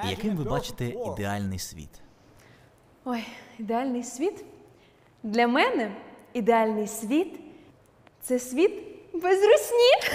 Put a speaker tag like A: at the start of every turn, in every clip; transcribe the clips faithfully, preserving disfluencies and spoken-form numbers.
A: Яким ви бачите ідеальний світ?
B: Ой, ідеальний світ? Для мене ідеальний світ – це світ без русні.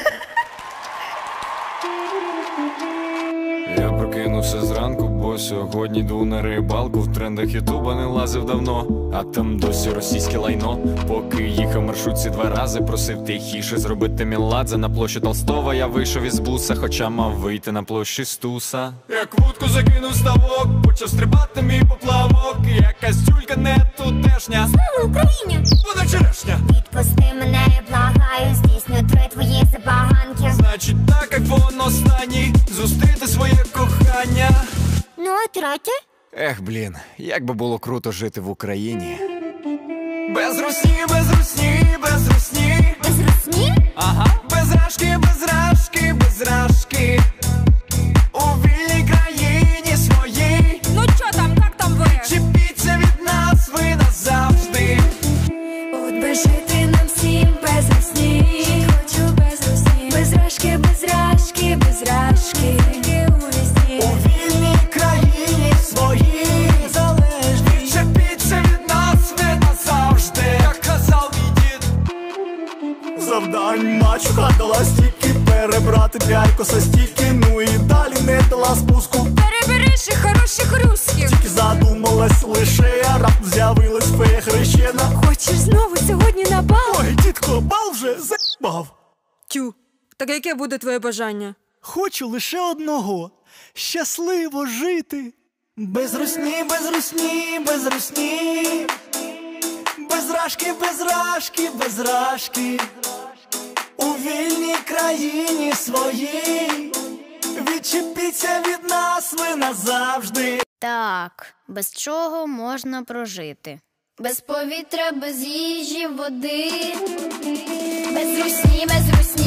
C: Я прокинувся зранку, бо сьогодні йду на рибалку. В трендах ютуба не лазив давно, а там досі російське лайно. Поки їхав маршрутці два рази, просив тихіше зробити меладзе. На площі Толстого я вийшов із буса, хоча мав вийти на площі Стуса. Як вудку закинув ставок, почав стрибати мій поплавок. Якась тюлька не тутешня.
D: Слава Україні!
C: Вона черешня.
D: Відпусти мене, я благаю, здійсню три твої забаганки.
C: Значить так, як воно останній, зустріти своє кохання.
D: Ну, а третє?
C: Ех, блін, як би було круто жити в Україні. Без русні, без русні, без русні.
D: Без русні?
C: Ага. Без рашки, без рашки, без рашки. У вільній країні своїй.
E: Ну чо там, як там ви?
C: Чіпіться від нас ви назавжди.
B: От би жити нам всім без русні. Хочу без русні. Без рашки, без рашки, без рашки.
C: У вільній країні своїй. Залежні. Чіпіться від нас ви назавжди. Як казав мій дід.
F: Завдань мачуха дала стільки, перебрати п'ять косостійки. Ну і далі не дала спуску.
E: Перебери ще хороших русських.
F: Тільки задумалась лише, а раптом з'явилась фея хрещена.
B: Хочеш знову сьогодні на бал?
F: Ой, дідко, бал вже за**бав.
E: Тю, так яке буде твоє бажання?
F: Хочу лише одного – щасливо жити. Без русні, без русні, без русні. Без рашки, без рашки, без рашки. У вільній країні своїй. Відчепіться від нас ви назавжди.
G: Так, без чого можна прожити? Без повітря, без їжі, води.
D: Без русні, без русні.